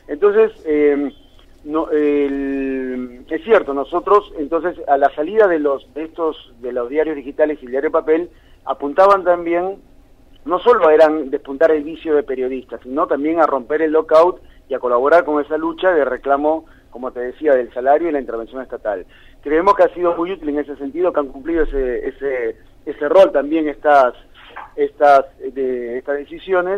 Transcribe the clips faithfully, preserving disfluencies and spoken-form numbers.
Entonces, eh, no, el, es cierto, nosotros, entonces, a la salida de los de estos de los diarios digitales y el diario de papel, apuntaban también, no solo eran despuntar el vicio de periodistas, sino también a romper el lockout y a colaborar con esa lucha de reclamo, como te decía, del salario y la intervención estatal. Creemos que ha sido muy útil en ese sentido, que han cumplido ese ese ese rol también estas estas de, estas decisiones,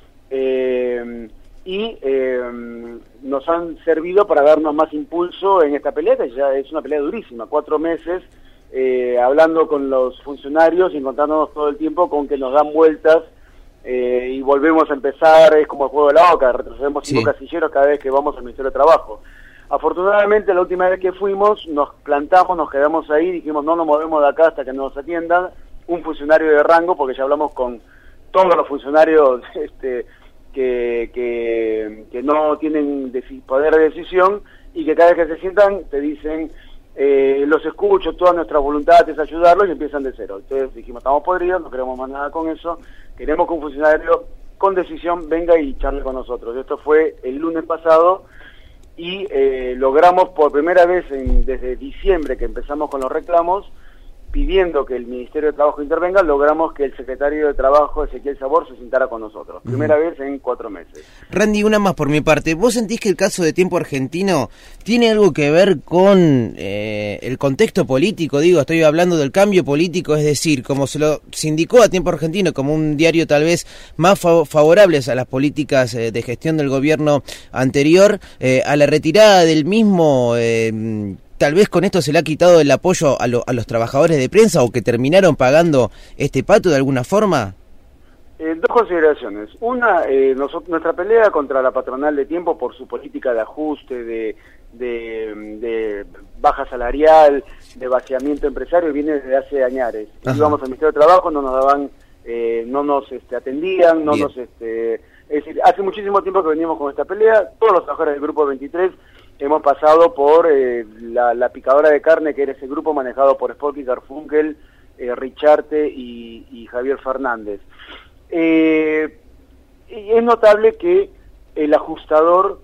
eh, y eh, nos han servido para darnos más impulso en esta pelea, que ya es una pelea durísima, cuatro meses eh, hablando con los funcionarios y encontrándonos todo el tiempo con que nos dan vueltas eh, y volvemos a empezar, es como el juego de la oca, retrocedemos cinco sí. casilleros cada vez que vamos al Ministerio de Trabajo. Afortunadamente, la última vez que fuimos, nos plantamos, nos quedamos ahí, dijimos no nos movemos de acá hasta que nos atiendan un funcionario de rango, porque ya hablamos con todos los funcionarios este, que, que, que no tienen poder de decisión y que cada vez que se sientan te dicen, eh, los escucho, toda nuestra voluntad es ayudarlos y empiezan de cero. Entonces dijimos, estamos podridos, no queremos más nada con eso, queremos que un funcionario con decisión venga y charle con nosotros. Esto fue el lunes pasado y eh, logramos por primera vez en, desde diciembre que empezamos con los reclamos, pidiendo que el Ministerio de Trabajo intervenga, logramos que el secretario de Trabajo, Ezequiel Sabor, se sentara con nosotros. Primera uh-huh. vez en cuatro meses. Randy, una más por mi parte. ¿Vos sentís que el caso de Tiempo Argentino tiene algo que ver con eh, el contexto político? Digo, estoy hablando del cambio político, es decir, como se lo se indicó a Tiempo Argentino como un diario tal vez más fav- favorables a las políticas eh, de gestión del gobierno anterior, eh, a la retirada del mismo... Eh, tal vez con esto se le ha quitado el apoyo a, lo, a los trabajadores de prensa o que terminaron pagando este pato de alguna forma. Eh, dos consideraciones. Una, eh, nosotros, nuestra pelea contra la patronal de Tiempo por su política de ajuste, de, de, de baja salarial, de vaciamiento empresario, viene desde hace años. Íbamos al Ministerio de Trabajo, no nos daban, eh, no nos este, atendían, no Bien. nos... Este, es decir, hace muchísimo tiempo que venimos con esta pelea. Todos los trabajadores del Grupo veintitrés hemos pasado por eh, la, la picadora de carne, que era ese grupo manejado por Spock y Garfunkel, eh, Richarte y, y Javier Fernández. Eh, y es notable que el ajustador,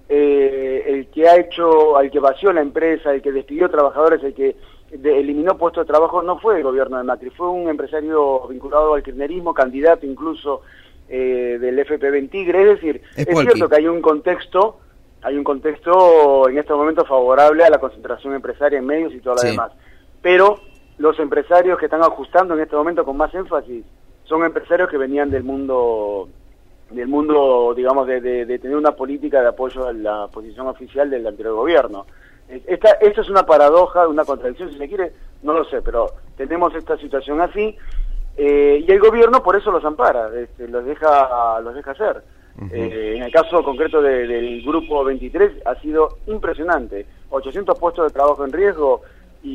eh, el que ha hecho, al que vació la empresa, el que despidió trabajadores, el que de, eliminó puestos de trabajo, no fue el gobierno de Macri, fue un empresario vinculado al kirchnerismo, candidato incluso eh, del F P V en Tigre. Es decir, es, es cierto que hay un contexto... Hay un contexto en este momento favorable a la concentración empresaria en medios y todo lo sí. demás. Pero los empresarios que están ajustando en este momento con más énfasis son empresarios que venían del mundo, del mundo, digamos, de, de, de tener una política de apoyo a la posición oficial del anterior gobierno. Esta, esto es una paradoja, una contradicción, si se quiere, no lo sé, pero tenemos esta situación así, eh, y el gobierno por eso los ampara, este, los deja, los deja hacer. Uh-huh. Eh, en el caso concreto de, del Grupo veintitrés ha sido impresionante, ochocientos puestos de trabajo en riesgo y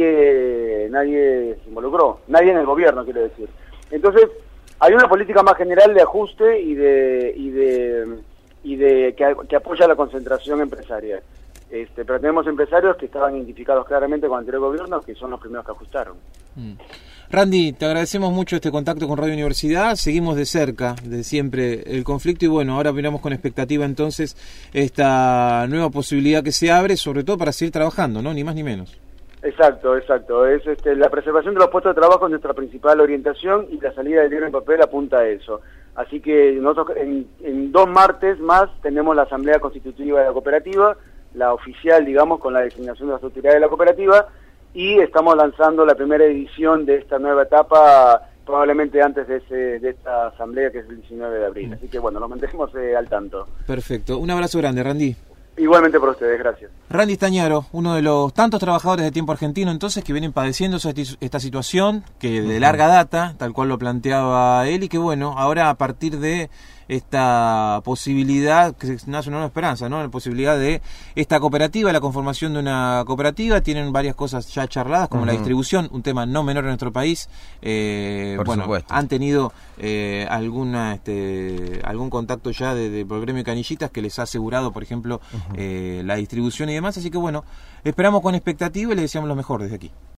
nadie nadie se involucró, nadie en el gobierno, quiero decir. Entonces hay una política más general de ajuste y de y de y de que, que apoya la concentración empresarial. Este, pero tenemos empresarios que estaban identificados claramente con el anterior gobierno, que son los primeros que ajustaron. Mm. Randy, te agradecemos mucho este contacto con Radio Universidad, seguimos de cerca, de siempre, el conflicto y bueno, ahora miramos con expectativa entonces esta nueva posibilidad que se abre, sobre todo para seguir trabajando, ¿no? Ni más ni menos. Exacto, exacto. Es este, la preservación de los puestos de trabajo es nuestra principal orientación y la salida del diario en papel apunta a eso. Así que nosotros en, en dos martes más tenemos la Asamblea Constitutiva de la Cooperativa, la oficial, digamos, con la designación de las autoridades de la cooperativa, y estamos lanzando la primera edición de esta nueva etapa probablemente antes de, ese, de esta asamblea, que es el diecinueve de abril. Así que bueno, nos mantenemos eh, al tanto. Perfecto. Un abrazo grande, Randy. Igualmente por ustedes, gracias. Randy Stañaro, uno de los tantos trabajadores de Tiempo Argentino entonces que vienen padeciendo esta situación, que de larga data, tal cual lo planteaba él, y que bueno, ahora a partir de esta posibilidad, que nace una nueva esperanza, ¿no? La posibilidad de esta cooperativa, la conformación de una cooperativa, tienen varias cosas ya charladas, como uh-huh. la distribución, un tema no menor en nuestro país. Eh, Por bueno, supuesto. han tenido eh, alguna este, algún contacto ya de, de, por el gremio de canillistas que les ha asegurado, por ejemplo, uh-huh. eh, la distribución y demás, así que bueno, esperamos con expectativa y le deseamos lo mejor desde aquí.